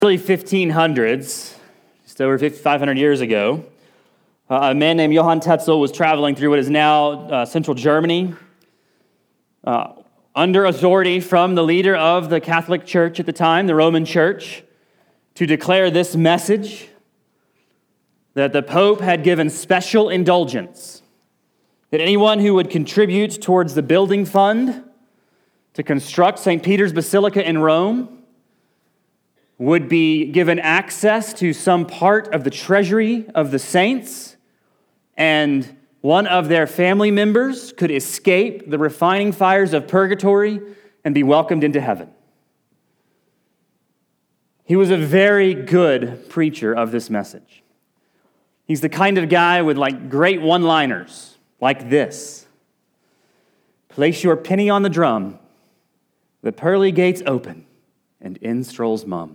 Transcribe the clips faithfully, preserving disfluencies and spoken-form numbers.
Early fifteen hundreds, just over five hundred years ago, uh, a man named Johann Tetzel was traveling through what is now uh, central Germany, uh, under authority from the leader of the Catholic Church at the time, the Roman Church, to declare this message that the Pope had given special indulgence, that anyone who would contribute towards the building fund to construct Saint Peter's Basilica in Rome would be given access to some part of the treasury of the saints, and one of their family members could escape the refining fires of purgatory and be welcomed into heaven. He was a very good preacher of this message. He's the kind of guy with like great one-liners, like this. Place your penny on the drum, the pearly gates open, and in strolls Mum.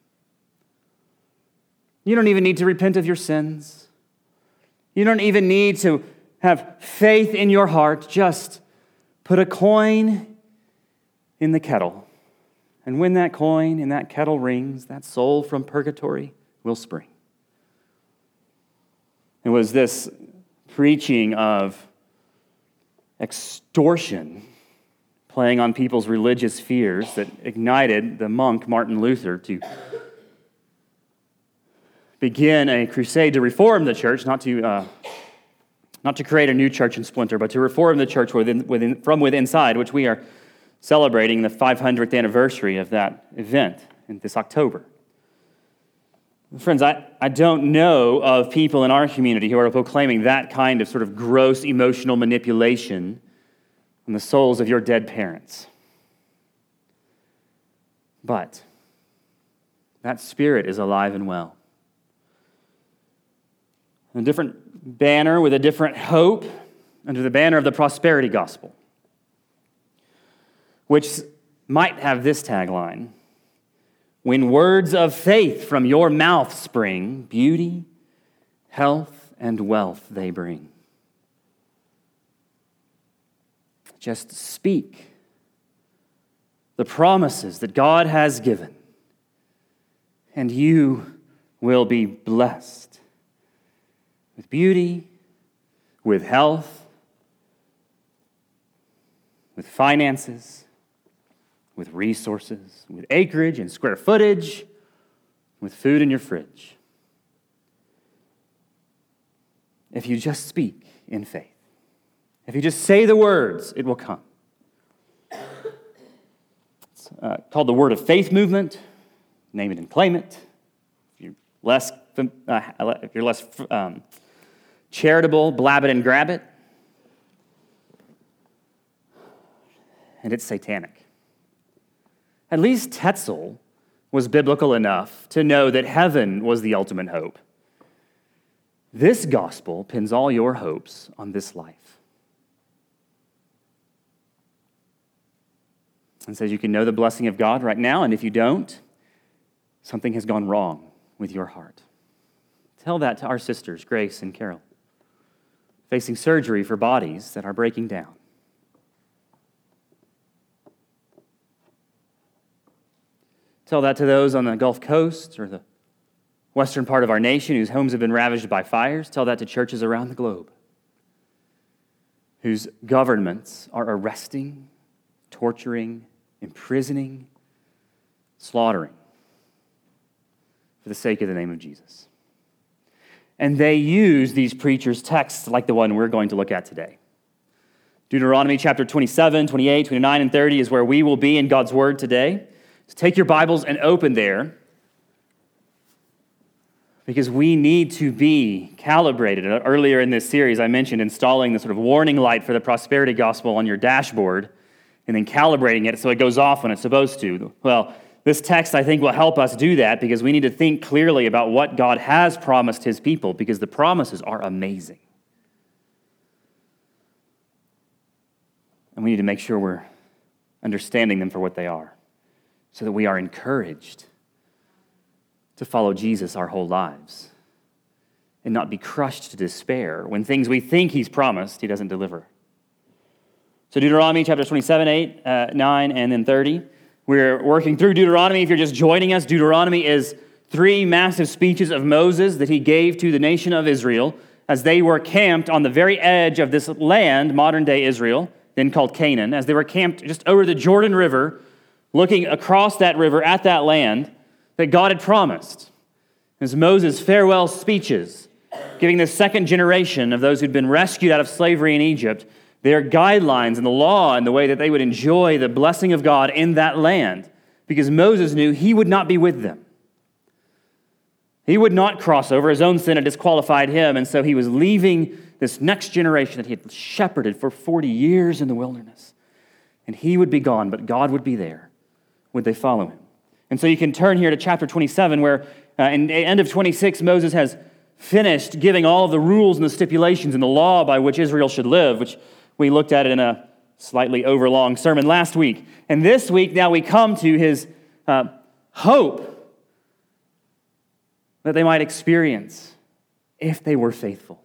You don't even need to repent of your sins. You don't even need to have faith in your heart. Just put a coin in the kettle. And when that coin in that kettle rings, that soul from purgatory will spring. It was this preaching of extortion playing on people's religious fears that ignited the monk Martin Luther to begin a crusade to reform the church, not to uh, not to create a new church and splinter, but to reform the church within, within, from within inside, which we are celebrating the five hundredth anniversary of that event in this October. Friends, I, I don't know of people in our community who are proclaiming that kind of sort of gross emotional manipulation on the souls of your dead parents. But that spirit is alive and well. A different banner with a different hope under the banner of the prosperity gospel, which might have this tagline: when words of faith from your mouth spring, beauty, health, and wealth they bring. Just speak the promises that God has given, and you will be blessed with beauty, with health, with finances, with resources, with acreage and square footage, with food in your fridge. If you just speak in faith, if you just say the words, it will come. It's uh, called the Word of Faith movement. Name it and claim it. If you're less, uh, if you're less um, charitable, blab it and grab it. And it's satanic. At least Tetzel was biblical enough to know that heaven was the ultimate hope. This gospel pins all your hopes on this life. And says you can know the blessing of God right now, and if you don't, something has gone wrong with your heart. Tell that to our sisters, Grace and Carol, facing surgery for bodies that are breaking down. Tell that to those on the Gulf Coast or the western part of our nation whose homes have been ravaged by fires. Tell that to churches around the globe whose governments are arresting, torturing, imprisoning, slaughtering for the sake of the name of Jesus. And they use these preachers' texts like the one we're going to look at today. Deuteronomy chapter twenty-seven, twenty-eight, twenty-nine, and thirty is where we will be in God's Word today. So take your Bibles and open there, because we need to be calibrated. Earlier in this series, I mentioned installing the sort of warning light for the prosperity gospel on your dashboard and then calibrating it so it goes off when it's supposed to. Well, this text, I think, will help us do that because we need to think clearly about what God has promised his people, because the promises are amazing. And we need to make sure we're understanding them for what they are so that we are encouraged to follow Jesus our whole lives and not be crushed to despair when things we think he's promised he doesn't deliver. So Deuteronomy chapter twenty-seven, eight, uh, nine, and then thirty. We're working through Deuteronomy. If you're just joining us, Deuteronomy is three massive speeches of Moses that he gave to the nation of Israel as they were camped on the very edge of this land, modern-day Israel, then called Canaan, as they were camped just over the Jordan River, looking across that river at that land that God had promised. As Moses' farewell speeches, giving the second generation of those who'd been rescued out of slavery in Egypt their guidelines and the law and the way that they would enjoy the blessing of God in that land, because Moses knew he would not be with them. He would not cross over. His own sin had disqualified him, and so he was leaving this next generation that he had shepherded for forty years in the wilderness. And he would be gone, but God would be there. Would they follow him? And so you can turn here to chapter twenty-seven, where uh, in the end of twenty-six, Moses has finished giving all of the rules and the stipulations and the law by which Israel should live, which we looked at it in a slightly overlong sermon last week. And this week, now we come to his uh, hope that they might experience if they were faithful.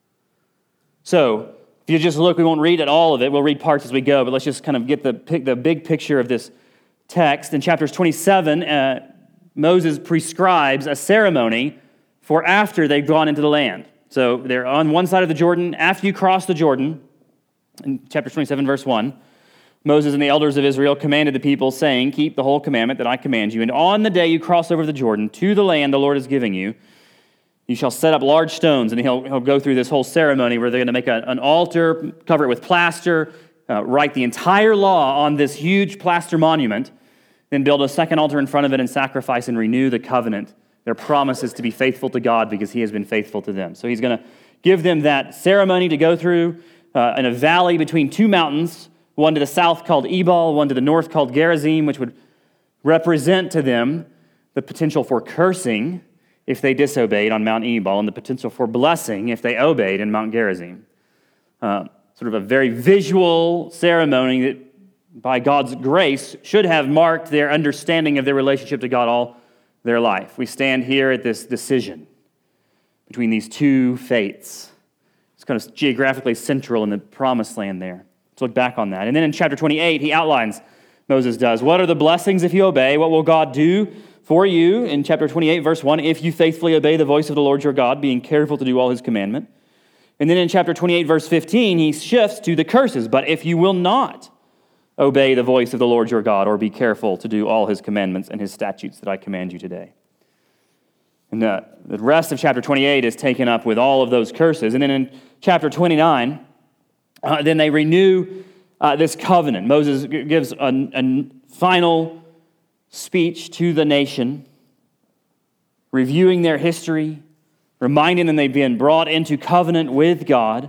So, if you just look, we won't read at all of it. We'll read parts as we go, but let's just kind of get the, the big picture of this text. In chapters twenty-seven, uh, Moses prescribes a ceremony for after they've gone into the land. So they're on one side of the Jordan. After you cross the Jordan, in chapter twenty-seven, verse one, Moses and the elders of Israel commanded the people, saying, keep the whole commandment that I command you. And on the day you cross over the Jordan to the land the Lord is giving you, you shall set up large stones. And he'll, he'll go through this whole ceremony where they're going to make a, an altar, cover it with plaster, uh, write the entire law on this huge plaster monument, then build a second altar in front of it and sacrifice and renew the covenant. Their promise is to be faithful to God because he has been faithful to them. So he's going to give them that ceremony to go through uh, in a valley between two mountains, one to the south called Ebal, one to the north called Gerizim, which would represent to them the potential for cursing if they disobeyed on Mount Ebal and the potential for blessing if they obeyed in Mount Gerizim. Uh, sort of a very visual ceremony that, by God's grace, should have marked their understanding of their relationship to God all their life. We stand here at this decision between these two faiths. It's kind of geographically central in the promised land there. Let's look back on that. And then in chapter twenty-eight, he outlines, Moses does, what are the blessings if you obey? What will God do for you? In chapter twenty-eight, verse one, if you faithfully obey the voice of the Lord your God, being careful to do all his commandment. And then in chapter twenty-eight, verse fifteen, he shifts to the curses. But if you will not obey the voice of the Lord your God, or be careful to do all his commandments and his statutes that I command you today. And the, the rest of chapter twenty-eight is taken up with all of those curses. And then in chapter twenty-nine, uh, then they renew uh, this covenant. Moses gives a, a final speech to the nation, reviewing their history, reminding them they've been brought into covenant with God,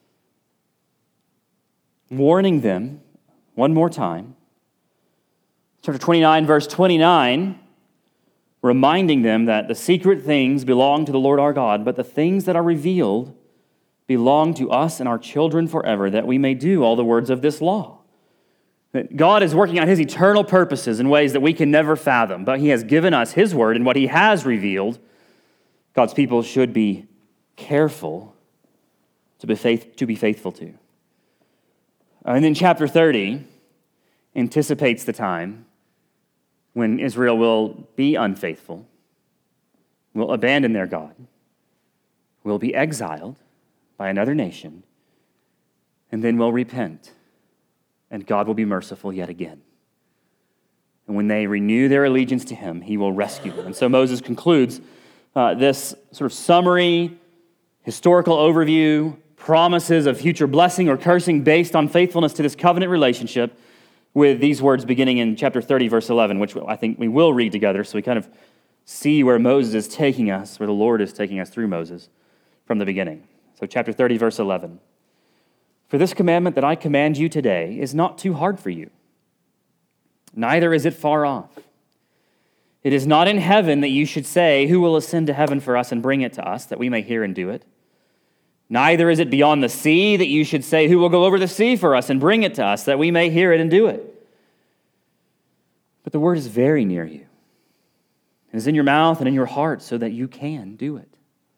warning them one more time. Chapter twenty-nine, verse twenty-nine, reminding them that the secret things belong to the Lord our God, but the things that are revealed belong to us and our children forever, that we may do all the words of this law. That God is working out his eternal purposes in ways that we can never fathom, but he has given us his word, and what he has revealed, God's people should be careful to be, faith, to be faithful to. And then chapter thirty anticipates the time when Israel will be unfaithful, will abandon their God, will be exiled by another nation, and then will repent, and God will be merciful yet again. And when they renew their allegiance to him, he will rescue them. And so Moses concludes uh, this sort of summary, historical overview, promises of future blessing or cursing based on faithfulness to this covenant relationship with these words beginning in chapter thirty, verse eleven, which I think we will read together so we kind of see where Moses is taking us, where the Lord is taking us through Moses from the beginning. So chapter thirty, verse eleven. For this commandment that I command you today is not too hard for you, neither is it far off. It is not in heaven that you should say, who will ascend to heaven for us and bring it to us, that we may hear and do it? Neither is it beyond the sea that you should say, who will go over the sea for us and bring it to us, that we may hear it and do it? But the word is very near you. It is in your mouth and in your heart, so that you can do it.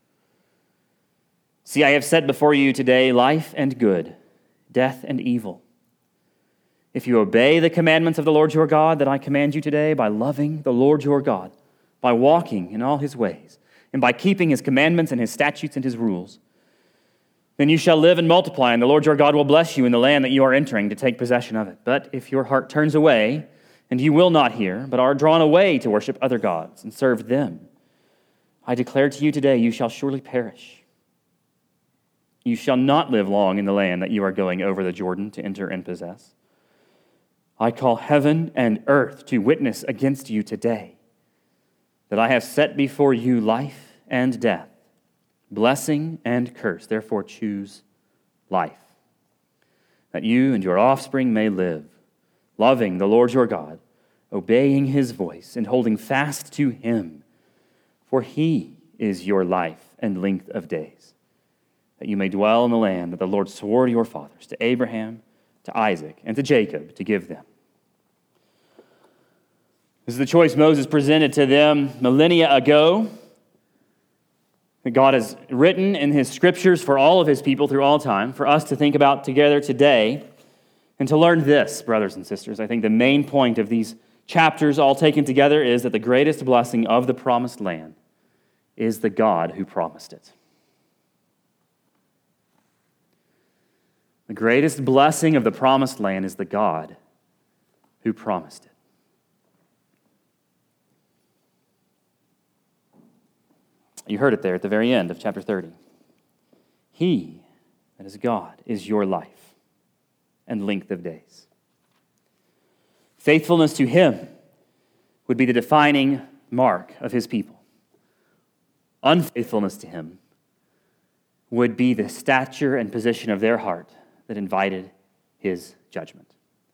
See, I have set before you today life and good, death and evil. If you obey the commandments of the Lord your God that I command you today by loving the Lord your God, by walking in all his ways, and by keeping his commandments and his statutes and his rules, then you shall live and multiply, and the Lord your God will bless you in the land that you are entering to take possession of it. But if your heart turns away, and you will not hear, but are drawn away to worship other gods and serve them, I declare to you today, you shall surely perish. You shall not live long in the land that you are going over the Jordan to enter and possess. I call heaven and earth to witness against you today that I have set before you life and death, blessing and curse. Therefore choose life, that you and your offspring may live, loving the Lord your God, obeying his voice, and holding fast to him. For he is your life and length of days, that you may dwell in the land that the Lord swore to your fathers, to Abraham, to Isaac, and to Jacob, to give them. This is the choice Moses presented to them millennia ago, that God has written in his scriptures for all of his people through all time, for us to think about together today, and to learn this, brothers and sisters. I think the main point of these chapters all taken together is that the greatest blessing of the promised land is the God who promised it. The greatest blessing of the promised land is the God who promised it. You heard it there at the very end of chapter thirty. He, that is God, is your life and length of days. Faithfulness to him would be the defining mark of his people. Unfaithfulness to him would be the stature and position of their heart that invited his judgment.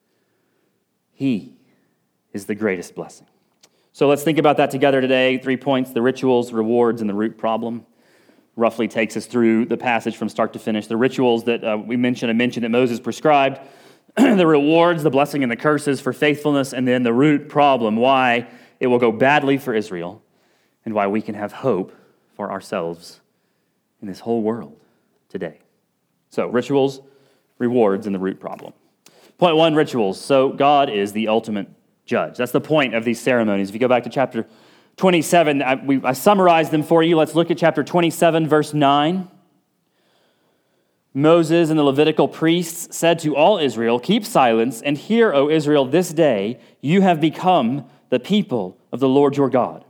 He is the greatest blessing. So let's think about that together today. Three points: the rituals, rewards, and the root problem. Roughly takes us through the passage from start to finish. The rituals that uh, we mentioned, I mentioned that Moses prescribed, the rewards, the blessing and the curses for faithfulness, and then the root problem, why it will go badly for Israel, and why we can have hope for ourselves in this whole world today. So, rituals, rewards, and the root problem. Point one, rituals. So, God is the ultimate judge. That's the point of these ceremonies. If you go back to chapter twenty-seven, I, we, I summarized them for you. Let's look at chapter twenty-seven, verse nine. Moses and the Levitical priests said to all Israel, "Keep silence, and hear, O Israel, this day you have become the people of the Lord your God."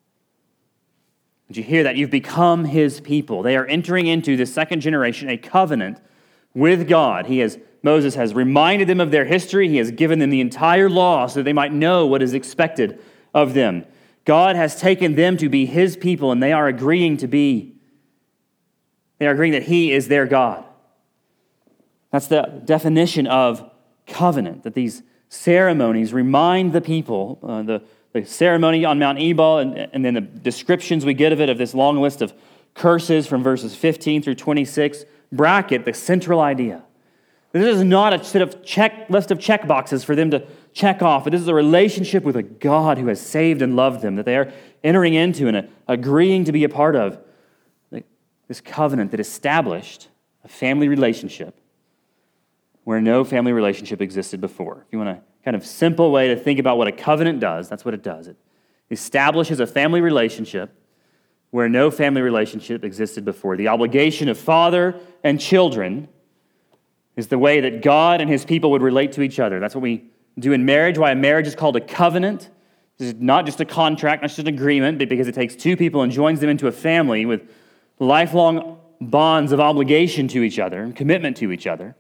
Did you hear that? You've become his people. They are entering into the second generation, a covenant with God. He has, Moses has reminded them of their history. He has given them the entire law so that they might know what is expected of them. God has taken them to be his people, and they are agreeing to be, they are agreeing that he is their God. That's the definition of covenant, that these ceremonies remind the people, uh, the, the ceremony on Mount Ebal, and, and then the descriptions we get of it, of this long list of curses from verses fifteen through twenty-six, bracket the central idea. This is not a set of check list of check boxes for them to check off, but this is a relationship with a God who has saved and loved them, that they are entering into and uh, agreeing to be a part of. This covenant that established a family relationship where no family relationship existed before. If you want a kind of simple way to think about what a covenant does, that's what it does. It establishes a family relationship where no family relationship existed before. The obligation of father and children is the way that God and his people would relate to each other. That's what we do in marriage, why a marriage is called a covenant. This is not just a contract, not just an agreement, but because it takes two people and joins them into a family with lifelong bonds of obligation to each other and commitment to each other,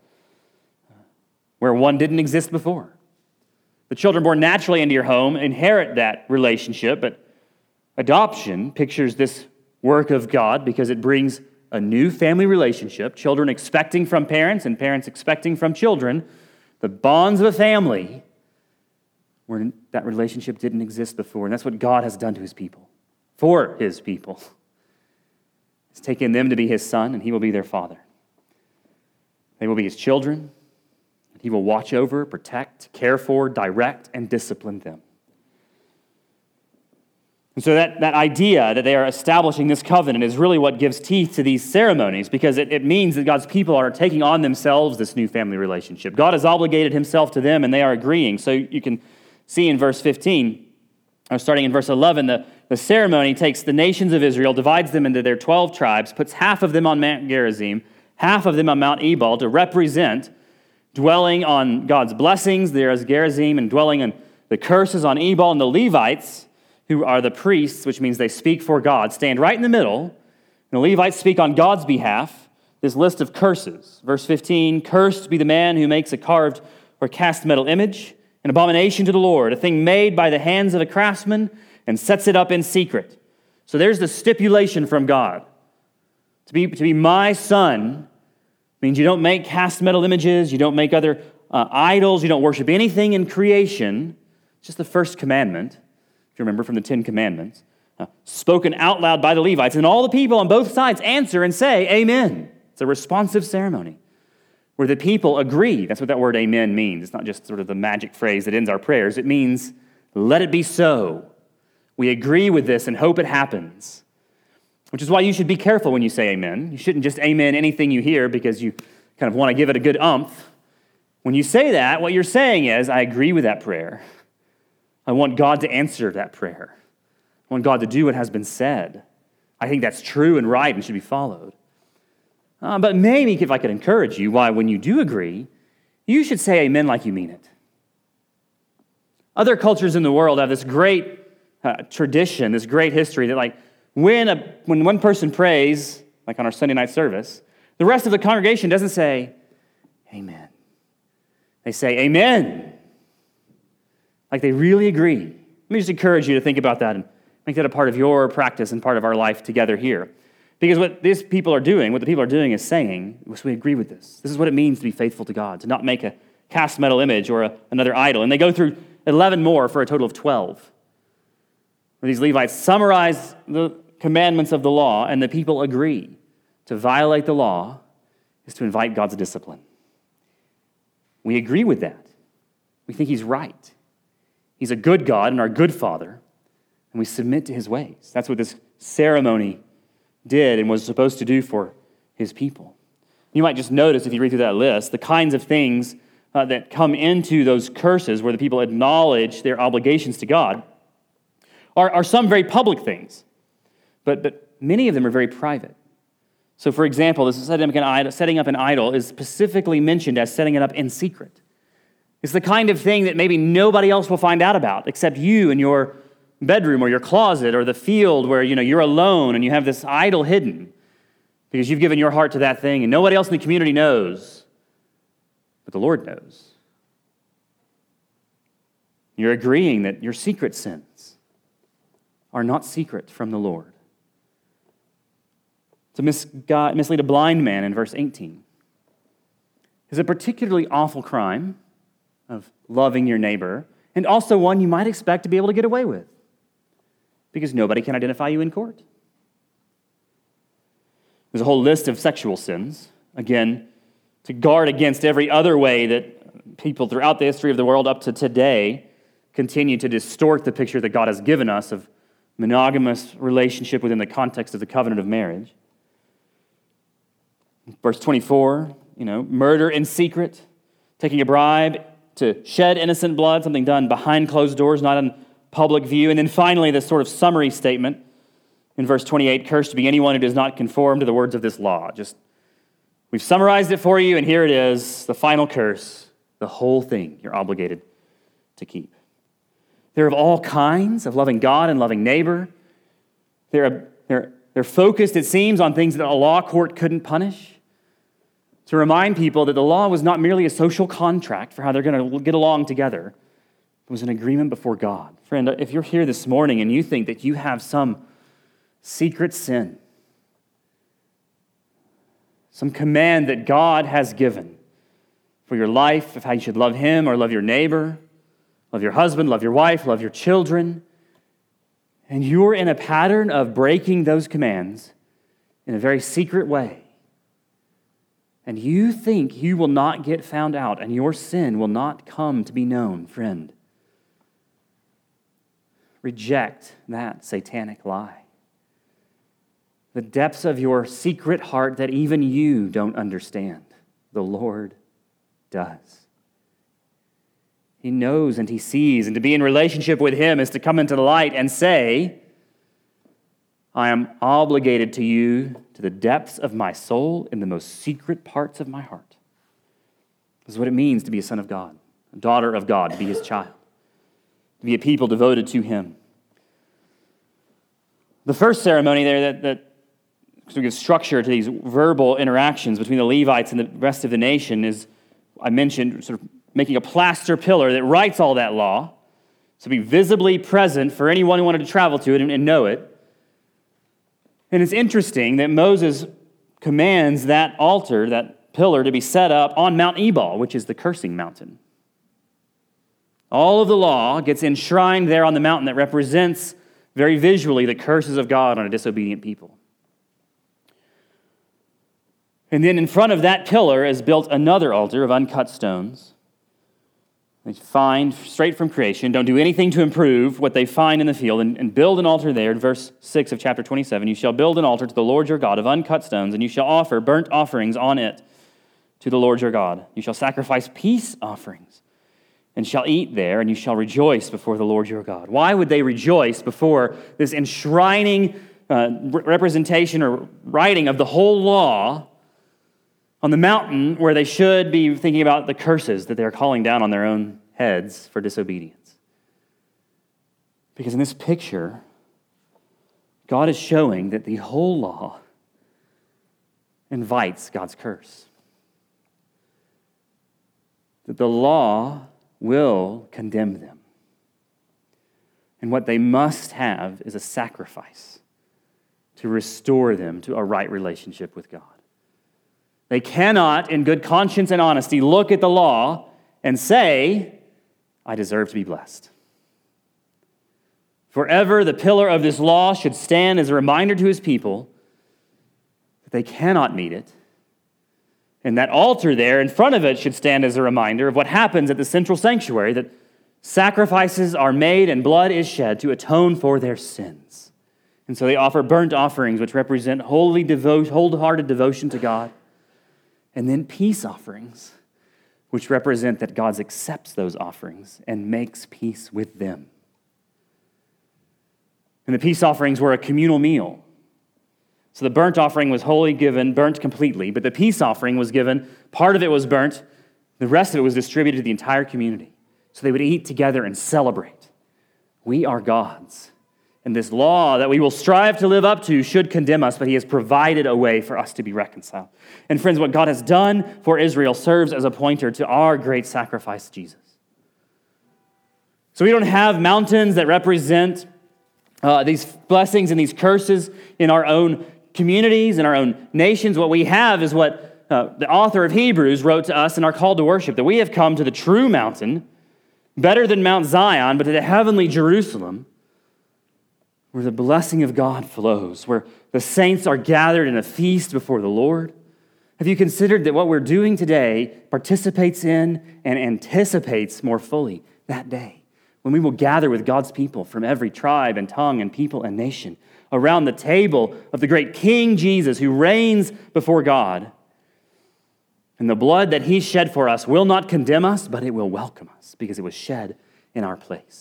where one didn't exist before. The children born naturally into your home inherit that relationship, but adoption pictures this work of God because it brings a new family relationship, children expecting from parents and parents expecting from children, the bonds of a family where that relationship didn't exist before. And that's what God has done to his people, for his people. He's taken them to be his son, and he will be their father. They will be his children. He will watch over, protect, care for, direct, and discipline them. And so that, that idea that they are establishing this covenant is really what gives teeth to these ceremonies, because it, it means that God's people are taking on themselves this new family relationship. God has obligated himself to them, and they are agreeing. So you can see in verse fifteen, or starting in verse eleven, the, the ceremony takes the nations of Israel, divides them into their twelve tribes, puts half of them on Mount Gerizim, half of them on Mount Ebal to represent dwelling on God's blessings there as Gerizim, and dwelling on the curses on Ebal. And the Levites, who are the priests, which means they speak for God, stand right in the middle. And the Levites speak on God's behalf, this list of curses. Verse fifteen, cursed be the man who makes a carved or cast metal image, an abomination to the Lord, a thing made by the hands of a craftsman, and sets it up in secret. So there's the stipulation from God. To be, to be my son means you don't make cast metal images, you don't make other uh, idols, you don't worship anything in creation. It's just the first commandment. You remember from the Ten Commandments, uh, spoken out loud by the Levites, and all the people on both sides answer and say, amen. It's a responsive ceremony where the people agree. That's what that word amen means. It's not just sort of the magic phrase that ends our prayers. It means, let it be so. We agree with this and hope it happens, which is why you should be careful when you say amen. You shouldn't just amen anything you hear because you kind of want to give it a good umph. When you say that, what you're saying is, I agree with that prayer. I want God to answer that prayer. I want God to do what has been said. I think that's true and right and should be followed. Uh, but maybe if I could encourage you, why when you do agree, you should say amen like you mean it. Other cultures in the world have this great uh, tradition, this great history that like when, a, when one person prays, like on our Sunday night service, the rest of the congregation doesn't say amen. They say amen. Like they really agree. Let me just encourage you to think about that and make that a part of your practice and part of our life together here. Because what these people are doing, what the people are doing is saying, so we agree with this. This is what it means to be faithful to God, to not make a cast metal image or a, another idol. And they go through eleven more for a total of twelve. Where these Levites summarize the commandments of the law, and the people agree. To violate the law is to invite God's discipline. We agree with that. We think he's right. He's a good God and our good Father, and we submit to his ways. That's what this ceremony did and was supposed to do for his people. You might just notice, if you read through that list, the kinds of things uh, that come into those curses where the people acknowledge their obligations to God are, are some very public things, but, but many of them are very private. So, for example, this setting up an idol, setting up an idol is specifically mentioned as setting it up in secret. It's the kind of thing that maybe nobody else will find out about except you in your bedroom or your closet or the field where, you know, you're alone and you have this idol hidden because you've given your heart to that thing and nobody else in the community knows, but the Lord knows. You're agreeing that your secret sins are not secret from the Lord. To misguide, mislead a blind man in verse eighteen is a particularly awful crime of loving your neighbor, and also one you might expect to be able to get away with because nobody can identify you in court. There's a whole list of sexual sins, again, to guard against every other way that people throughout the history of the world up to today continue to distort the picture that God has given us of monogamous relationship within the context of the covenant of marriage. Verse twenty-four, you know, murder in secret, taking a bribe to shed innocent blood, something done behind closed doors, not in public view. And then finally, this sort of summary statement in verse twenty-eight, cursed be anyone who does not conform to the words of this law. Just, we've summarized it for you, and here it is, the final curse, the whole thing you're obligated to keep. They're of all kinds of loving God and loving neighbor. They're, they're, they're focused, it seems, on things that a law court couldn't punish. To remind people that the law was not merely a social contract for how they're going to get along together. It was an agreement before God. Friend, if you're here this morning and you think that you have some secret sin, some command that God has given for your life, of how you should love him or love your neighbor, love your husband, love your wife, love your children, and you're in a pattern of breaking those commands in a very secret way, and you think you will not get found out and your sin will not come to be known, friend, reject that satanic lie. The depths of your secret heart that even you don't understand, the Lord does. He knows and he sees, and to be in relationship with him is to come into the light and say, I am obligated to you to the depths of my soul in the most secret parts of my heart. This is what it means to be a son of God, a daughter of God, to be his child, to be a people devoted to him. The first ceremony there that, that sort of gives structure to these verbal interactions between the Levites and the rest of the nation is, I mentioned, sort of making a plaster pillar that writes all that law, so be visibly present for anyone who wanted to travel to it and, and know it. And it's interesting that Moses commands that altar, that pillar, to be set up on Mount Ebal, which is the cursing mountain. All of the law gets enshrined there on the mountain that represents very visually the curses of God on a disobedient people. And then in front of that pillar is built another altar of uncut stones. They find straight from creation, don't do anything to improve what they find in the field, and, and build an altar there. In verse six of chapter twenty-seven, you shall build an altar to the Lord your God of uncut stones, and you shall offer burnt offerings on it to the Lord your God. You shall sacrifice peace offerings, and shall eat there, and you shall rejoice before the Lord your God. Why would they rejoice before this enshrining uh, representation or writing of the whole law on the mountain where they should be thinking about the curses that they're calling down on their own heads for disobedience? Because in this picture, God is showing that the whole law invites God's curse. That the law will condemn them. And what they must have is a sacrifice to restore them to a right relationship with God. They cannot, in good conscience and honesty, look at the law and say, I deserve to be blessed. Forever, the pillar of this law should stand as a reminder to his people that they cannot meet it. And that altar there in front of it should stand as a reminder of what happens at the central sanctuary, that sacrifices are made and blood is shed to atone for their sins. And so they offer burnt offerings, which represent holy, devo- wholehearted devotion to God. And then peace offerings, which represent that God accepts those offerings and makes peace with them. And the peace offerings were a communal meal. So the burnt offering was wholly given, burnt completely, but the peace offering was given, part of it was burnt, the rest of it was distributed to the entire community. So they would eat together and celebrate. We are God's. And this law that we will strive to live up to should condemn us, but he has provided a way for us to be reconciled. And friends, what God has done for Israel serves as a pointer to our great sacrifice, Jesus. So we don't have mountains that represent uh, these blessings and these curses in our own communities, in our own nations. What we have is what uh, the author of Hebrews wrote to us in our call to worship, that we have come to the true mountain, better than Mount Zion, but to the heavenly Jerusalem, where the blessing of God flows, where the saints are gathered in a feast before the Lord. Have you considered that what we're doing today participates in and anticipates more fully that day, when we will gather with God's people from every tribe and tongue and people and nation around the table of the great King Jesus who reigns before God. And the blood that he shed for us will not condemn us, but it will welcome us because it was shed in our place.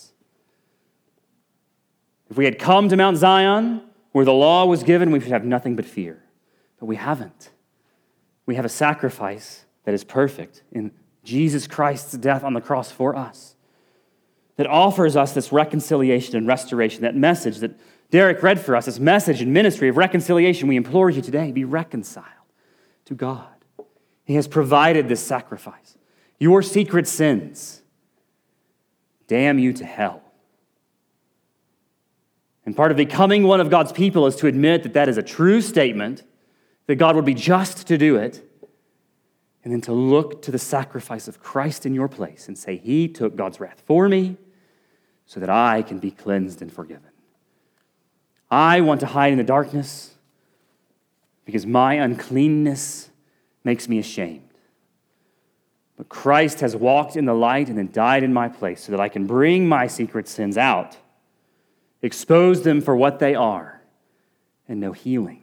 If we had come to Mount Zion, where the law was given, we should have nothing but fear. But we haven't. We have a sacrifice that is perfect in Jesus Christ's death on the cross for us, that offers us this reconciliation and restoration, that message that Derek read for us, this message and ministry of reconciliation. We implore you today, be reconciled to God. He has provided this sacrifice. Your secret sins damn you to hell. And part of becoming one of God's people is to admit that that is a true statement, that God would be just to do it, and then to look to the sacrifice of Christ in your place and say, he took God's wrath for me so that I can be cleansed and forgiven. I want to hide in the darkness because my uncleanness makes me ashamed. But Christ has walked in the light and then died in my place so that I can bring my secret sins out expose them for what they are, and know healing.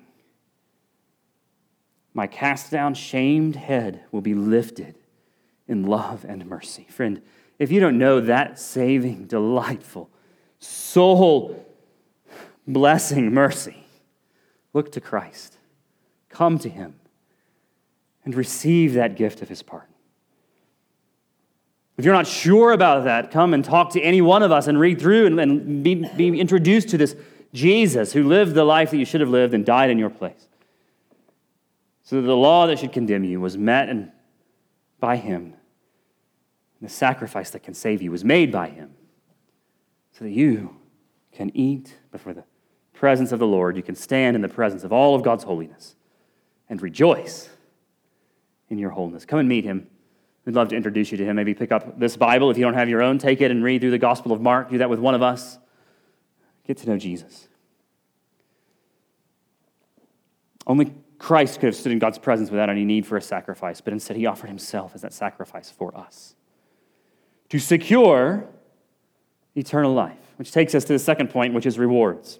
My cast down, shamed head will be lifted in love and mercy. Friend, if you don't know that saving, delightful, soul blessing mercy, look to Christ. Come to him and receive that gift of his pardon. If you're not sure about that, come and talk to any one of us and read through and, and be, be introduced to this Jesus who lived the life that you should have lived and died in your place. So that the law that should condemn you was met and by him. And the sacrifice that can save you was made by him. So that you can eat before the presence of the Lord. You can stand in the presence of all of God's holiness and rejoice in your wholeness. Come and meet him. We'd love to introduce you to him. Maybe pick up this Bible. If you don't have your own, take it and read through the Gospel of Mark. Do that with one of us. Get to know Jesus. Only Christ could have stood in God's presence without any need for a sacrifice, but instead he offered himself as that sacrifice for us to secure eternal life, which takes us to the second point, which is rewards.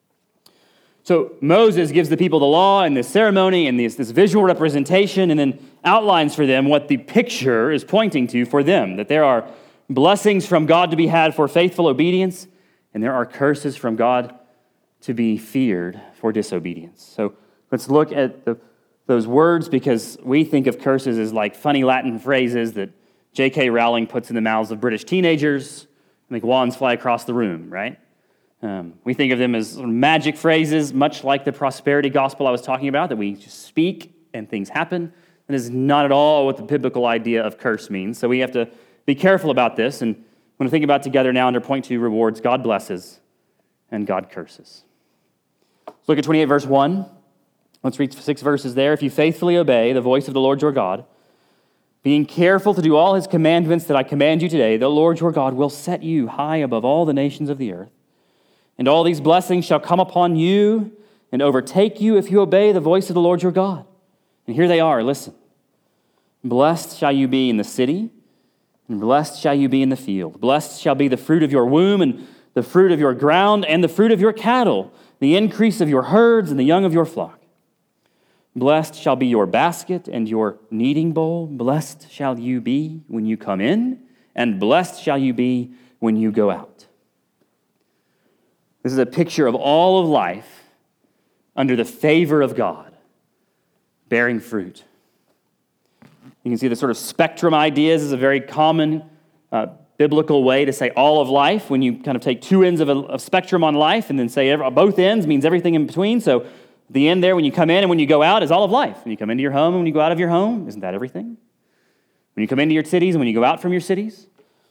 So Moses gives the people the law and this ceremony and this, this visual representation and then outlines for them what the picture is pointing to for them, that there are blessings from God to be had for faithful obedience, and there are curses from God to be feared for disobedience. So let's look at the, those words, because we think of curses as like funny Latin phrases that J K Rowling puts in the mouths of British teenagers, make wands fly across the room, right? Um, we think of them as magic phrases, much like the prosperity gospel I was talking about, that we just speak and things happen. That is not at all what the biblical idea of curse means. So we have to be careful about this. And when we think about together now under point two, rewards, God blesses and God curses. Let's look at twenty-eight, verse one. Let's read six verses there. If you faithfully obey the voice of the Lord your God, being careful to do all his commandments that I command you today, the Lord your God will set you high above all the nations of the earth. And all these blessings shall come upon you and overtake you if you obey the voice of the Lord your God. And here they are, listen. Blessed shall you be in the city, and blessed shall you be in the field. Blessed shall be the fruit of your womb, and the fruit of your ground, and the fruit of your cattle, the increase of your herds, and the young of your flock. Blessed shall be your basket and your kneading bowl. Blessed shall you be when you come in, and blessed shall you be when you go out. This is a picture of all of life under the favor of God, bearing fruit. You can see the sort of spectrum ideas is a very common uh, biblical way to say all of life, when you kind of take two ends of a of spectrum on life and then say every, both ends means everything in between. So the end there, when you come in and when you go out, is all of life. When you come into your home and when you go out of your home, isn't that everything? When you come into your cities and when you go out from your cities,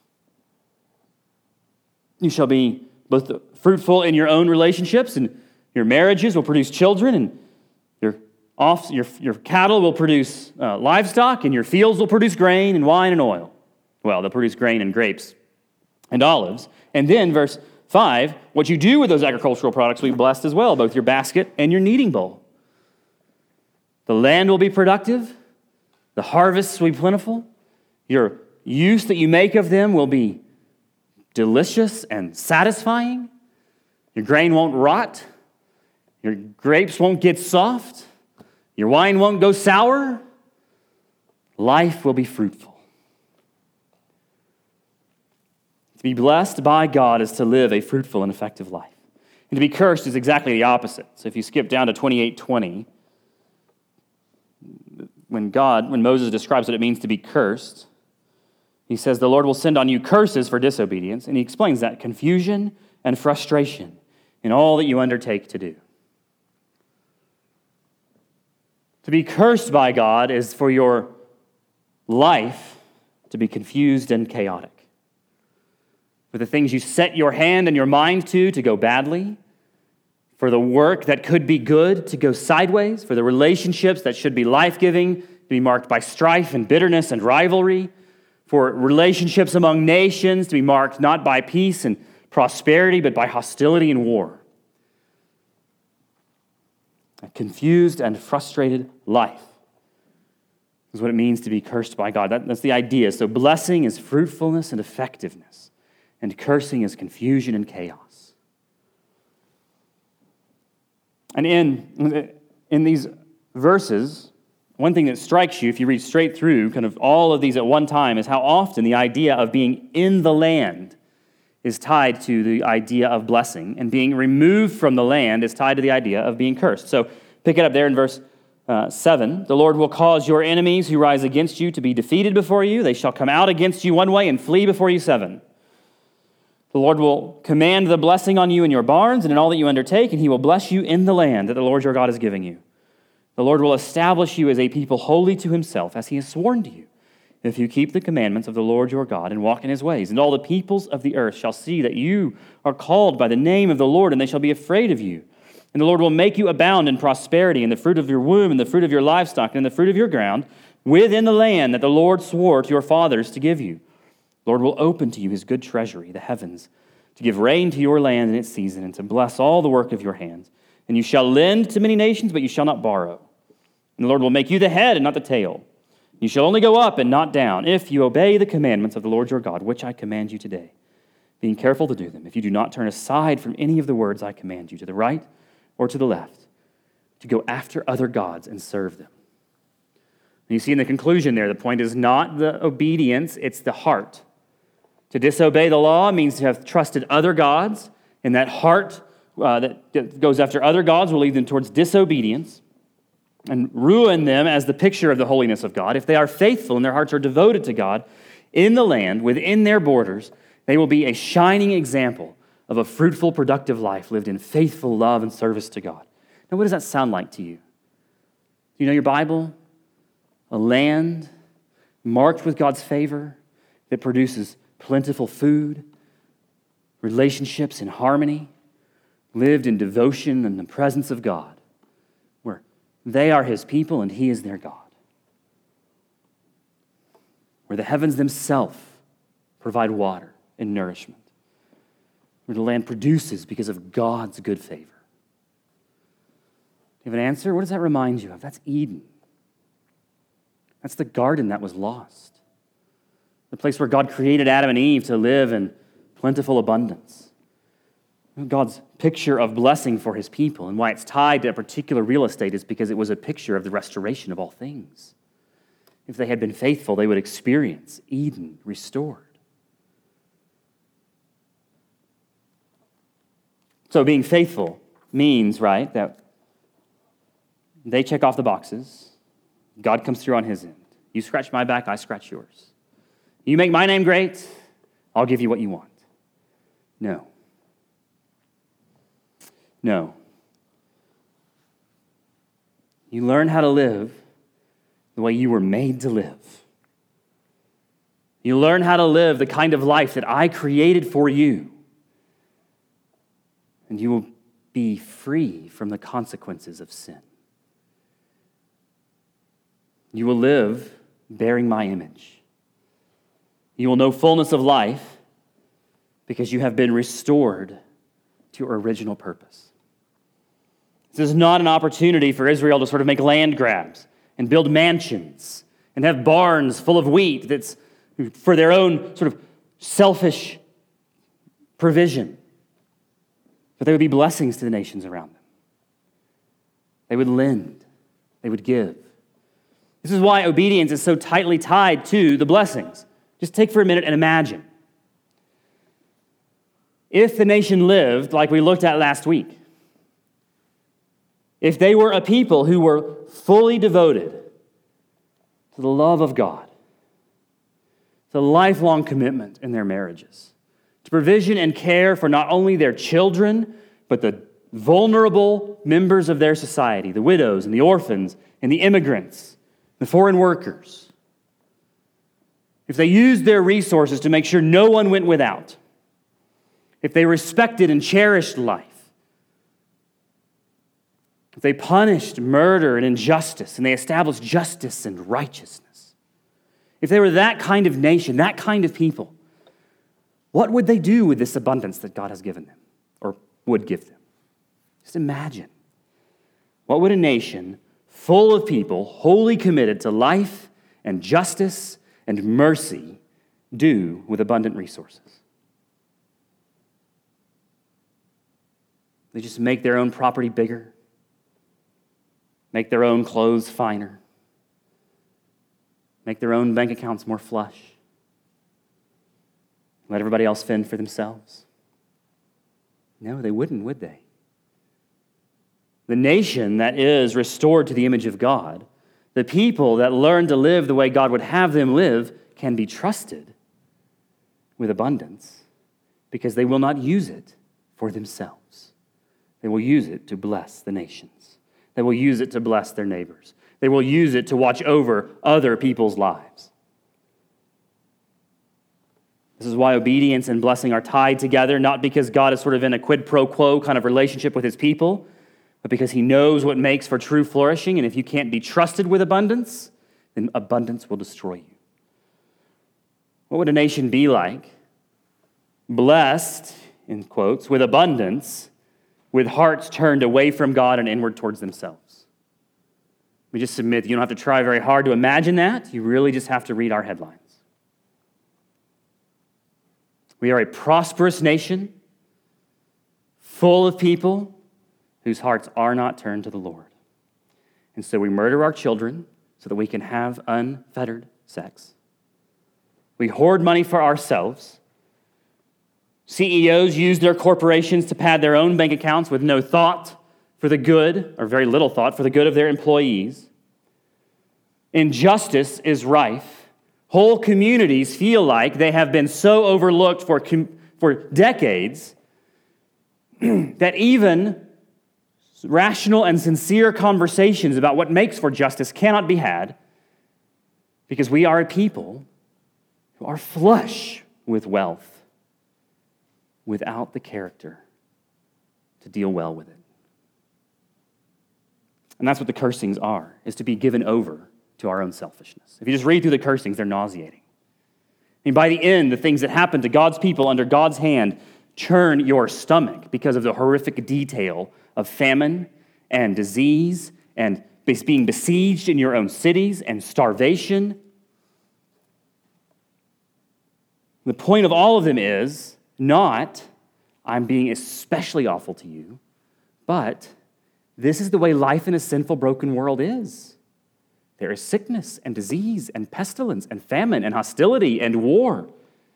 you shall be both fruitful in your own relationships, and your marriages will produce children, and your off, your, your cattle will produce uh, livestock, and your fields will produce grain and wine and oil. Well, they'll produce grain and grapes and olives. And then, verse five, what you do with those agricultural products will be blessed as well, both your basket and your kneading bowl. The land will be productive. The harvests will be plentiful. Your use that you make of them will be delicious and satisfying. Your grain won't rot. Your grapes won't get soft. Your wine won't go sour. Life will be fruitful. To be blessed by God is to live a fruitful and effective life. And to be cursed is exactly the opposite. So if you skip down to twenty-eight twenty, when God, when Moses describes what it means to be cursed, he says, the Lord will send on you curses for disobedience, and he explains that confusion and frustration in all that you undertake to do. To be cursed by God is for your life to be confused and chaotic. For the things you set your hand and your mind to to go badly, for the work that could be good to go sideways, for the relationships that should be life-giving to be marked by strife and bitterness and rivalry, for relationships among nations to be marked not by peace and prosperity, but by hostility and war. A confused and frustrated life is what it means to be cursed by God. That, that's the idea. So blessing is fruitfulness and effectiveness, and cursing is confusion and chaos. And in, in these verses, one thing that strikes you if you read straight through kind of all of these at one time is how often the idea of being in the land is tied to the idea of blessing, and being removed from the land is tied to the idea of being cursed. So pick it up there in verse uh, seven. The Lord will cause your enemies who rise against you to be defeated before you. They shall come out against you one way and flee before you seven. The Lord will command the blessing on you in your barns and in all that you undertake, and he will bless you in the land that the Lord your God is giving you. The Lord will establish you as a people holy to himself, as he has sworn to you, if you keep the commandments of the Lord your God and walk in his ways. And all the peoples of the earth shall see that you are called by the name of the Lord, and they shall be afraid of you. And the Lord will make you abound in prosperity, in the fruit of your womb, and the fruit of your livestock, and in the fruit of your ground, within the land that the Lord swore to your fathers to give you. The Lord will open to you his good treasury, the heavens, to give rain to your land in its season, and to bless all the work of your hands. And you shall lend to many nations, but you shall not borrow. And the Lord will make you the head and not the tail. You shall only go up and not down, if you obey the commandments of the Lord your God, which I command you today, being careful to do them, if you do not turn aside from any of the words I command you, to the right or to the left, to go after other gods and serve them. And you see in the conclusion there, the point is not the obedience, it's the heart. To disobey the law means to have trusted other gods, and that heart uh, that goes after other gods will lead them towards disobedience and ruin them as the picture of the holiness of God. If they are faithful and their hearts are devoted to God in the land, within their borders, they will be a shining example of a fruitful, productive life lived in faithful love and service to God. Now, what does that sound like to you? Do you know your Bible? A land marked with God's favor that produces plentiful food, relationships in harmony, lived in devotion and the presence of God. They are his people, and he is their God. Where the heavens themselves provide water and nourishment. Where the land produces because of God's good favor. Do you have an answer? What does that remind you of? That's Eden. That's the garden that was lost. The place where God created Adam and Eve to live in plentiful abundance. God's picture of blessing for his people, and why it's tied to a particular real estate is because it was a picture of the restoration of all things. If they had been faithful, they would experience Eden restored. So being faithful means, right, that they check off the boxes. God comes through on his end. You scratch my back, I scratch yours. You make my name great, I'll give you what you want. No. No. You learn how to live the way you were made to live. You learn how to live the kind of life that I created for you. And you will be free from the consequences of sin. You will live bearing my image. You will know fullness of life because you have been restored to your original purpose. This is not an opportunity for Israel to sort of make land grabs and build mansions and have barns full of wheat that's for their own sort of selfish provision. But they would be blessings to the nations around them. They would lend. They would give. This is why obedience is so tightly tied to the blessings. Just take for a minute and imagine. If the nation lived like we looked at last week, if they were a people who were fully devoted to the love of God, to lifelong commitment in their marriages, to provision and care for not only their children, but the vulnerable members of their society, the widows and the orphans and the immigrants, the foreign workers, if they used their resources to make sure no one went without, if they respected and cherished life, if they punished murder and injustice, and they established justice and righteousness, if they were that kind of nation, that kind of people, what would they do with this abundance that God has given them, or would give them? Just imagine. What would a nation full of people wholly committed to life and justice and mercy do with abundant resources? They just make their own property bigger. make their own clothes finer, make their own bank accounts more flush, let everybody else fend for themselves? No, they wouldn't, would they? The nation that is restored to the image of God, the people that learn to live the way God would have them live, can be trusted with abundance because they will not use it for themselves. They will use it to bless the nations. They will use it to bless their neighbors. They will use it to watch over other people's lives. This is why obedience and blessing are tied together, not because God is sort of in a quid pro quo kind of relationship with his people, but because he knows what makes for true flourishing, and if you can't be trusted with abundance, then abundance will destroy you. What would a nation be like? Blessed, in quotes, with abundance, with hearts turned away from God and inward towards themselves. We just submit that you don't have to try very hard to imagine that. You really just have to read our headlines. We are a prosperous nation, full of people whose hearts are not turned to the Lord. And so we murder our children so that we can have unfettered sex. We hoard money for ourselves. C E Os use their corporations to pad their own bank accounts with no thought for the good, or very little thought for the good of their employees. Injustice is rife. Whole communities feel like they have been so overlooked for, for decades that even rational and sincere conversations about what makes for justice cannot be had because we are a people who are flush with wealth without the character to deal well with it. And that's what the cursings are, is to be given over to our own selfishness. If you just read through the cursings, they're nauseating. I mean, by the end, the things that happen to God's people under God's hand churn your stomach because of the horrific detail of famine and disease and being besieged in your own cities and starvation. The point of all of them is not, I'm being especially awful to you, but this is the way life in a sinful, broken world is. There is sickness and disease and pestilence and famine and hostility and war.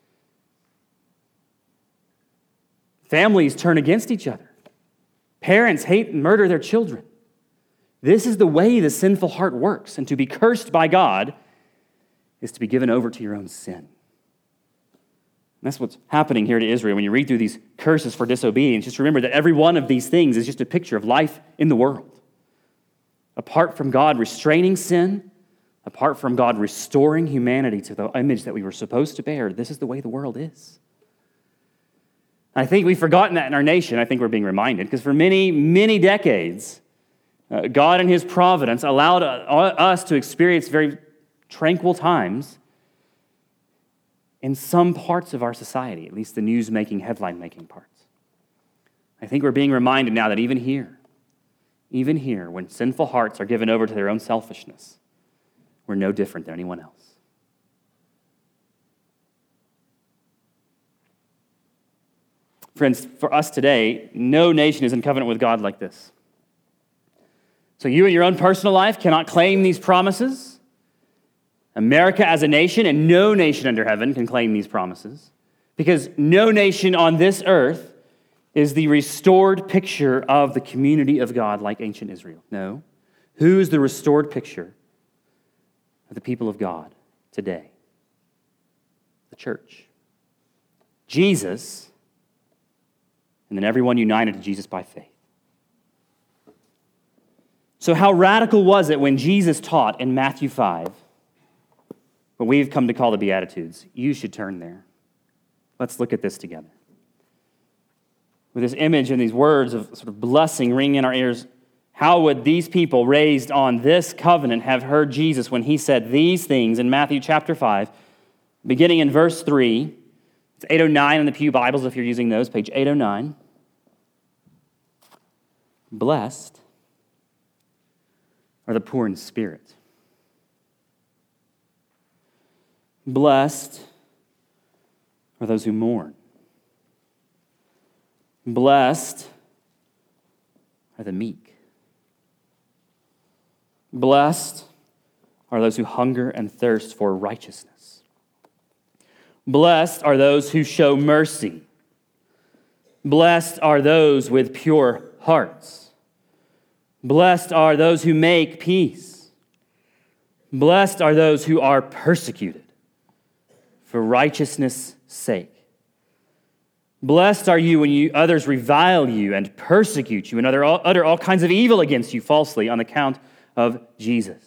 Families turn against each other. Parents hate and murder their children. This is the way the sinful heart works, and to be cursed by God is to be given over to your own sin. And that's what's happening here to Israel. When you read through these curses for disobedience, just remember that every one of these things is just a picture of life in the world. Apart from God restraining sin, apart from God restoring humanity to the image that we were supposed to bear, this is the way the world is. I think we've forgotten that in our nation. I think we're being reminded, because for many, many decades, uh, God in his providence allowed uh, us to experience very tranquil times in some parts of our society, at least the news-making, headline-making parts. I think we're being reminded now that even here, even here, when sinful hearts are given over to their own selfishness, we're no different than anyone else. Friends, for us today, no nation is in covenant with God like this. So you in your own personal life cannot claim these promises. America as a nation and no nation under heaven can claim these promises, because no nation on this earth is the restored picture of the community of God like ancient Israel. No. Who is the restored picture of the people of God today? The church. Jesus, and then everyone united to Jesus by faith. So how radical was it when Jesus taught in Matthew five, what we've come to call the Beatitudes? You should turn there. Let's look at this together. With this image and these words of sort of blessing ringing in our ears, how would these people raised on this covenant have heard Jesus when he said these things in Matthew chapter five, beginning in verse three? It's eight oh nine in the Pew Bibles if you're using those, page eight oh nine. Blessed are the poor in spirit. Blessed are those who mourn. Blessed are the meek. Blessed are those who hunger and thirst for righteousness. Blessed are those who show mercy. Blessed are those with pure hearts. Blessed are those who make peace. Blessed are those who are persecuted for righteousness' sake. Blessed are you when you, others revile you and persecute you and utter all, utter all kinds of evil against you falsely on account of Jesus.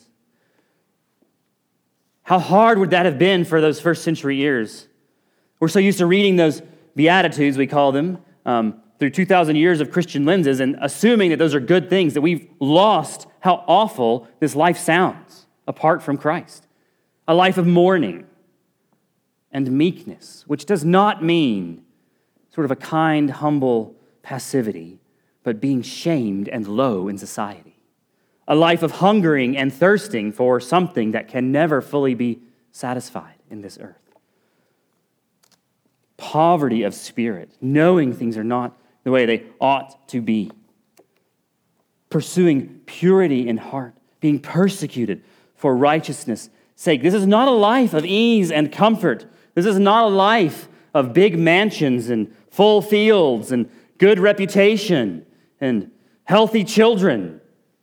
How hard would that have been for those first century years? We're so used to reading those Beatitudes, we call them, um, through two thousand years of Christian lenses and assuming that those are good things, that we've lost how awful this life sounds apart from Christ. A life of mourning and meekness, which does not mean sort of a kind, humble passivity, but being shamed and low in society. A life of hungering and thirsting for something that can never fully be satisfied in this earth. Poverty of spirit, knowing things are not the way they ought to be. Pursuing purity in heart, being persecuted for righteousness' sake. This is not a life of ease and comfort. This is not a life of big mansions and full fields and good reputation and healthy children.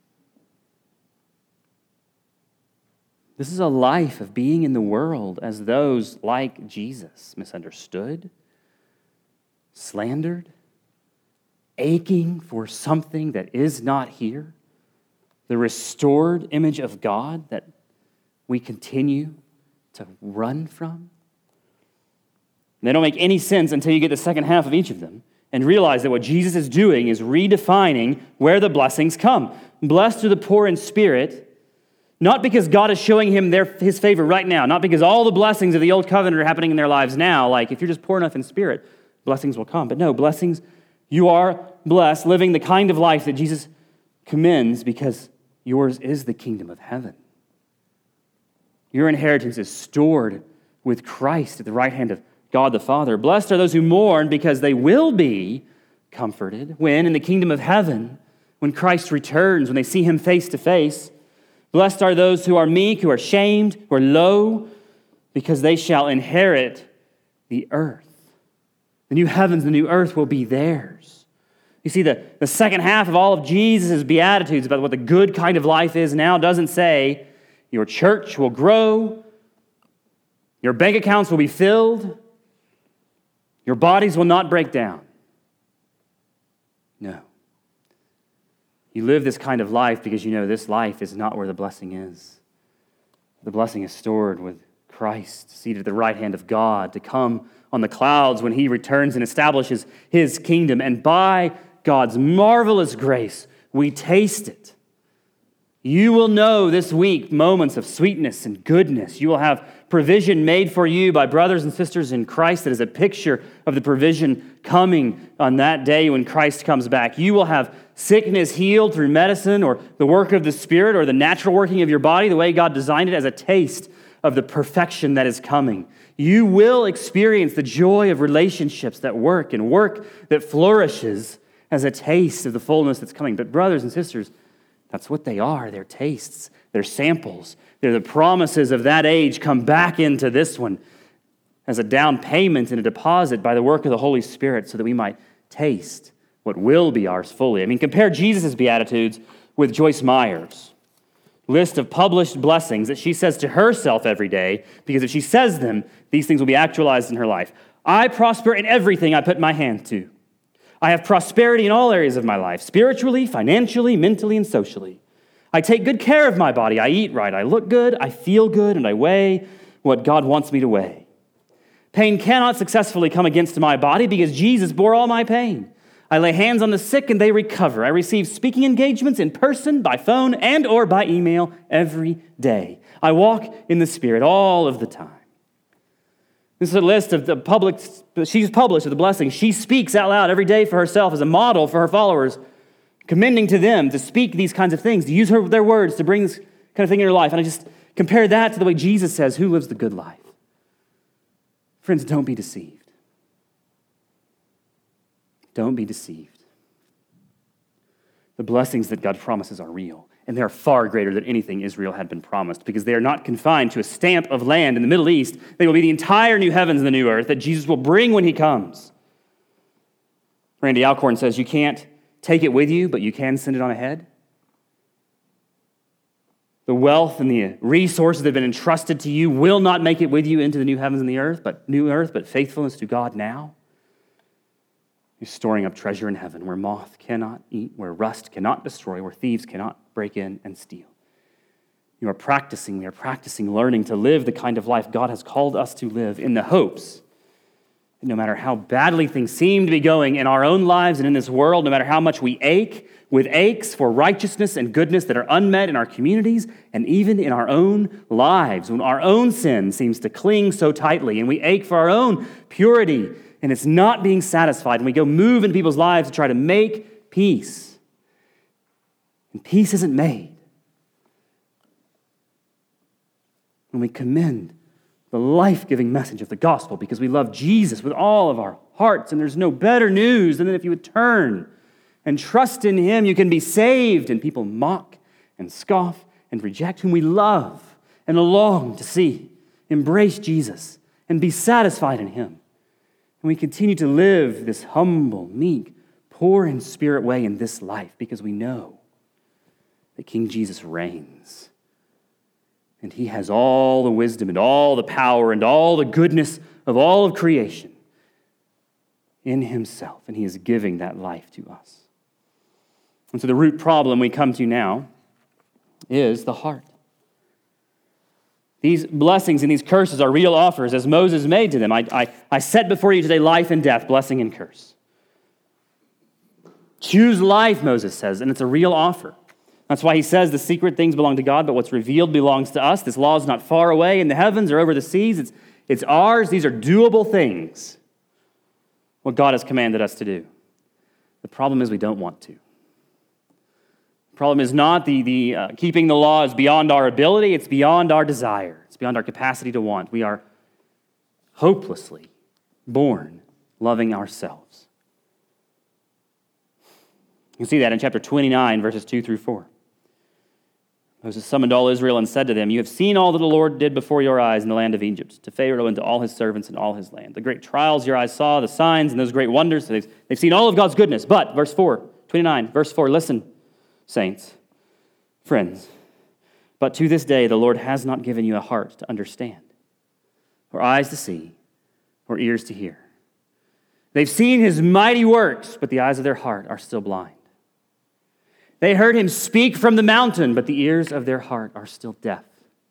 This is a life of being in the world as those like Jesus, misunderstood, slandered, aching for something that is not here, the restored image of God that we continue to run from. They don't make any sense until you get the second half of each of them and realize that what Jesus is doing is redefining where the blessings come. Blessed are the poor in spirit, not because God is showing him their, his favor right now, not because all the blessings of the old covenant are happening in their lives now, like if you're just poor enough in spirit, blessings will come. But no, blessings, you are blessed, living the kind of life that Jesus commends because yours is the kingdom of heaven. Your inheritance is stored with Christ at the right hand of God the Father. Blessed are those who mourn because they will be comforted when in the kingdom of heaven, when Christ returns, when they see him face to face. Blessed are those who are meek, who are shamed, who are low, because they shall inherit the earth. The new heavens, the new earth will be theirs. You see, the, the second half of all of Jesus' Beatitudes about what the good kind of life is now doesn't say your church will grow, your bank accounts will be filled, your bodies will not break down. No. You live this kind of life because you know this life is not where the blessing is. The blessing is stored with Christ, seated at the right hand of God, to come on the clouds when he returns and establishes his kingdom. And by God's marvelous grace, we taste it. You will know this week moments of sweetness and goodness. You will have provision made for you by brothers and sisters in Christ that is a picture of the provision coming on that day when Christ comes back. You will have sickness healed through medicine or the work of the Spirit or the natural working of your body, the way God designed it, as a taste of the perfection that is coming. You will experience the joy of relationships that work and work that flourishes as a taste of the fullness that's coming. But brothers and sisters, that's what they are. They're tastes. They're samples. They're the promises of that age come back into this one as a down payment and a deposit by the work of the Holy Spirit so that we might taste what will be ours fully. I mean, compare Jesus' Beatitudes with Joyce Meyer's list of published blessings that she says to herself every day, because if she says them, these things will be actualized in her life. I prosper in everything I put my hand to. I have prosperity in all areas of my life, spiritually, financially, mentally, and socially. I take good care of my body. I eat right. I look good. I feel good. And I weigh what God wants me to weigh. Pain cannot successfully come against my body because Jesus bore all my pain. I lay hands on the sick and they recover. I receive speaking engagements in person, by phone, and or by email every day. I walk in the Spirit all of the time. This is a list of the public, she's published of the blessings. She speaks out loud every day for herself as a model for her followers, commending to them to speak these kinds of things, to use her, their words to bring this kind of thing in your life. And I just compare that to the way Jesus says, who lives the good life? Friends, don't be deceived. Don't be deceived. The blessings that God promises are real. And they are far greater than anything Israel had been promised, because they are not confined to a stamp of land in the Middle East. They will be the entire new heavens and the new earth that Jesus will bring when he comes. Randy Alcorn says, you can't take it with you, but you can send it on ahead. The wealth and the resources that have been entrusted to you will not make it with you into the new heavens and the earth, but new earth, but faithfulness to God now. You're storing up treasure in heaven where moth cannot eat, where rust cannot destroy, where thieves cannot break in and steal. You are practicing, we are practicing learning to live the kind of life God has called us to live in the hopes that no matter how badly things seem to be going in our own lives and in this world, no matter how much we ache with aches for righteousness and goodness that are unmet in our communities and even in our own lives, when our own sin seems to cling so tightly and we ache for our own purity and it's not being satisfied, and we go move into people's lives to try to make peace. And peace isn't made. When we commend the life-giving message of the gospel because we love Jesus with all of our hearts, and there's no better news than that if you would turn and trust in him, you can be saved, and people mock and scoff and reject whom we love and long to see embrace Jesus and be satisfied in him. And we continue to live this humble, meek, poor in spirit way in this life because we know that King Jesus reigns. And he has all the wisdom and all the power and all the goodness of all of creation in himself. And he is giving that life to us. And so the root problem we come to now is the heart. These blessings and these curses are real offers as Moses made to them. I, I, I set before you today life and death, blessing and curse. Choose life, Moses says, and it's a real offer. That's why he says the secret things belong to God, but what's revealed belongs to us. This law is not far away in the heavens or over the seas. It's, it's ours. These are doable things, what God has commanded us to do. The problem is we don't want to. The problem is not the, the uh, keeping the law is beyond our ability. It's beyond our desire. It's beyond our capacity to want. We are hopelessly born loving ourselves. You can see that in chapter twenty-nine, verses two through four. Moses summoned all Israel and said to them, you have seen all that the Lord did before your eyes in the land of Egypt, to Pharaoh and to all his servants and all his land. The great trials your eyes saw, the signs and those great wonders. They've, they've seen all of God's goodness. But, verse four, twenty-nine, verse four, listen, saints, friends, but to this day the Lord has not given you a heart to understand, or eyes to see, or ears to hear. They've seen his mighty works, but the eyes of their heart are still blind. They heard him speak from the mountain, but the ears of their heart are still deaf.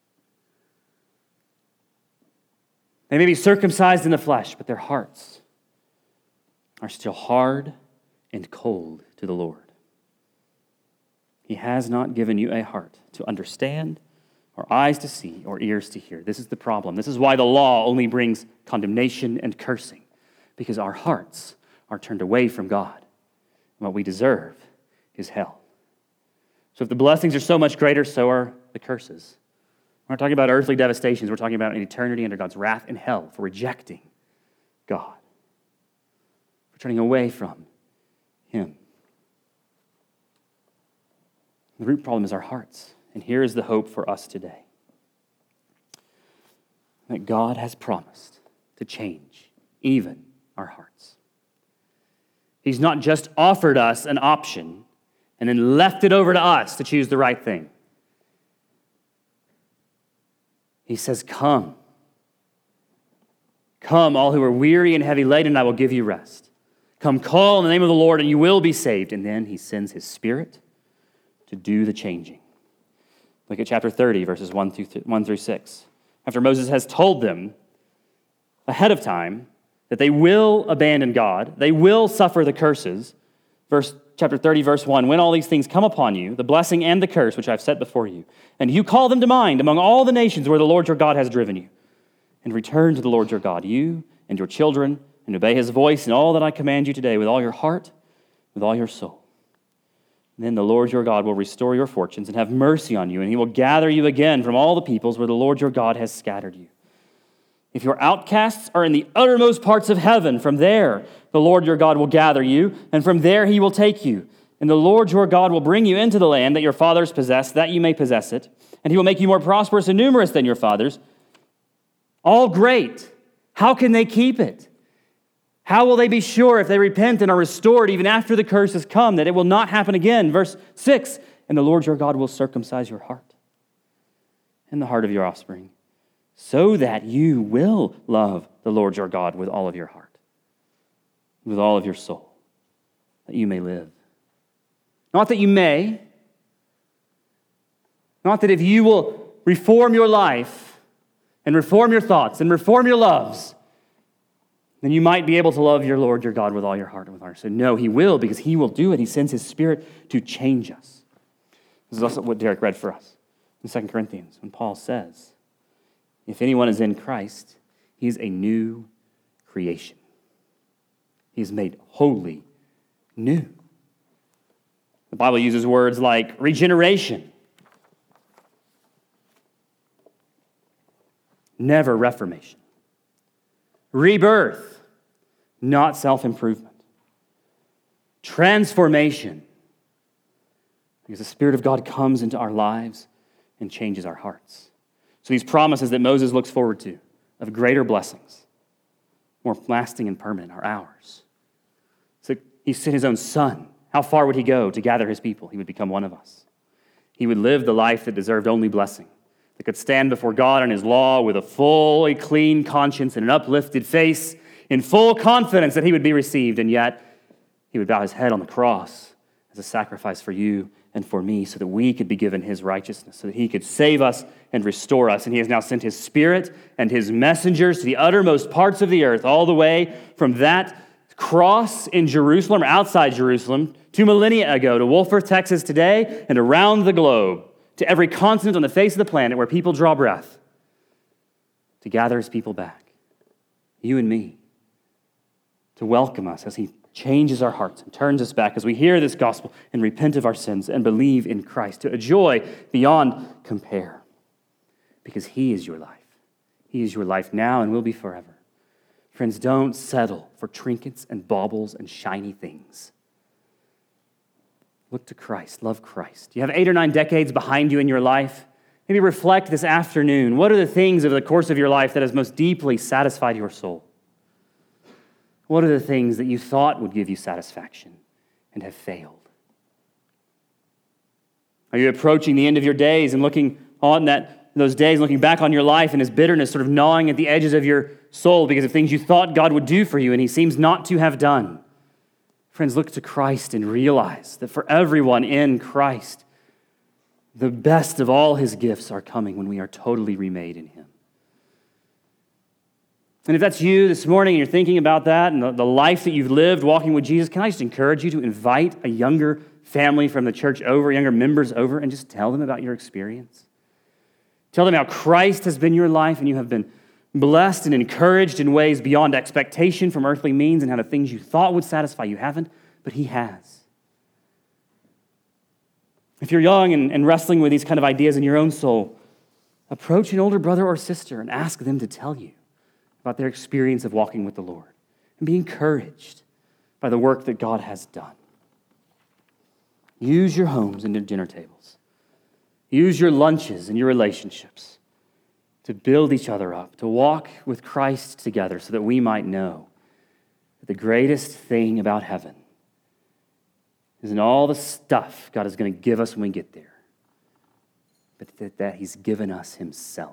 They may be circumcised in the flesh, but their hearts are still hard and cold to the Lord. He has not given you a heart to understand, or eyes to see, or ears to hear. This is the problem. This is why the law only brings condemnation and cursing, because our hearts are turned away from God. And what we deserve is hell. So if the blessings are so much greater, so are the curses. We're not talking about earthly devastations. We're talking about an eternity under God's wrath in hell for rejecting God, for turning away from him. The root problem is our hearts. And here is the hope for us today. That God has promised to change even our hearts. He's not just offered us an option and then left it over to us to choose the right thing. He says, come. Come, all who are weary and heavy laden, and I will give you rest. Come, call in the name of the Lord, and you will be saved. And then he sends his Spirit to do the changing. Look at chapter thirty, verses one through six. After Moses has told them ahead of time that they will abandon God, they will suffer the curses. Verse chapter thirty, verse one, when all these things come upon you, the blessing and the curse which I've set before you, and you call them to mind among all the nations where the Lord your God has driven you, and return to the Lord your God, you and your children, and obey his voice in all that I command you today with all your heart, with all your soul. And then the Lord your God will restore your fortunes and have mercy on you, and he will gather you again from all the peoples where the Lord your God has scattered you. If your outcasts are in the uttermost parts of heaven, from there the Lord your God will gather you, and from there he will take you. And the Lord your God will bring you into the land that your fathers possessed, that you may possess it. And he will make you more prosperous and numerous than your fathers. All great. How can they keep it? How will they be sure if they repent and are restored even after the curse has come, that it will not happen again? Verse six, and the Lord your God will circumcise your heart and the heart of your offspring, so that you will love the Lord your God with all of your heart, with all of your soul, that you may live. Not that you may, not that if you will reform your life and reform your thoughts and reform your loves, then you might be able to love your Lord your God with all your heart and with all your soul. No, he will, because he will do it. He sends his Spirit to change us. This is also what Derek read for us in Second Corinthians, when Paul says, if anyone is in Christ, he is a new creation. He is made wholly new. The Bible uses words like regeneration, never reformation, rebirth, not self-improvement, transformation, because the Spirit of God comes into our lives and changes our hearts. So these promises that Moses looks forward to of greater blessings, more lasting and permanent, are ours. So he sent his own Son. How far would he go to gather his people? He would become one of us. He would live the life that deserved only blessing, that could stand before God and his law with a fully clean conscience and an uplifted face, in full confidence that he would be received, and yet he would bow his head on the cross as a sacrifice for you and for me, so that we could be given his righteousness, so that he could save us and restore us. And he has now sent his Spirit and his messengers to the uttermost parts of the earth, all the way from that cross in Jerusalem, or outside Jerusalem, two millennia ago, to Wolfforth, Texas today, and around the globe, to every continent on the face of the planet where people draw breath, to gather his people back, you and me, to welcome us as he changes our hearts and turns us back as we hear this gospel and repent of our sins and believe in Christ, to a joy beyond compare, because he is your life. He is your life now and will be forever. Friends, don't settle for trinkets and baubles and shiny things. Look to Christ. Love Christ. You have eight or nine decades behind you in your life. Maybe reflect this afternoon. What are the things over the course of your life that has most deeply satisfied your soul? What are the things that you thought would give you satisfaction and have failed? Are you approaching the end of your days and looking on that those days, looking back on your life, and his bitterness sort of gnawing at the edges of your soul because of things you thought God would do for you and he seems not to have done? Friends, look to Christ and realize that for everyone in Christ, the best of all his gifts are coming when we are totally remade in him. And if that's you this morning and you're thinking about that and the, the life that you've lived walking with Jesus, can I just encourage you to invite a younger family from the church over, younger members over, and just tell them about your experience? Tell them how Christ has been your life and you have been blessed and encouraged in ways beyond expectation from earthly means, and how the things you thought would satisfy you haven't, but he has. If you're young and, and wrestling with these kind of ideas in your own soul, approach an older brother or sister and ask them to tell you about their experience of walking with the Lord, and be encouraged by the work that God has done. Use your homes and your dinner tables. Use your lunches and your relationships to build each other up, to walk with Christ together so that we might know that the greatest thing about heaven isn't all the stuff God is going to give us when we get there, but that, that he's given us himself.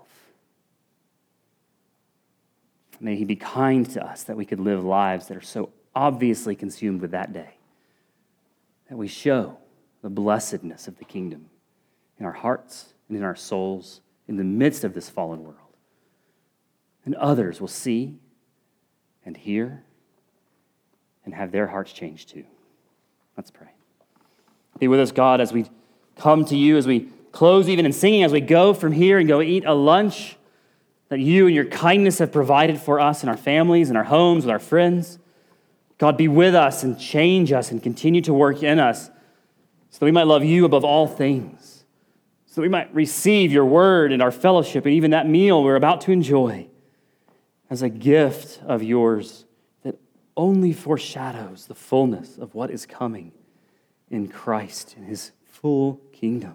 May he be kind to us that we could live lives that are so obviously consumed with that day, that we show the blessedness of the kingdom in our hearts and in our souls in the midst of this fallen world. And others will see and hear and have their hearts changed too. Let's pray. Be with us, God, as we come to you, as we close even in singing, as we go from here and go eat a lunch that you and your kindness have provided for us and our families and our homes with our friends. God, be with us and change us and continue to work in us so that we might love you above all things, so that we might receive your word and our fellowship and even that meal we're about to enjoy as a gift of yours that only foreshadows the fullness of what is coming in Christ, in his full kingdom.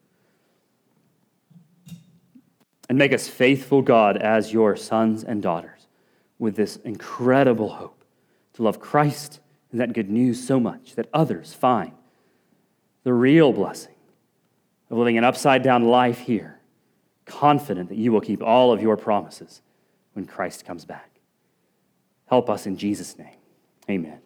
And make us faithful, God, as your sons and daughters, with this incredible hope to love Christ and that good news so much that others find the real blessing of living an upside-down life here, confident that you will keep all of your promises when Christ comes back. Help us in Jesus' name. Amen.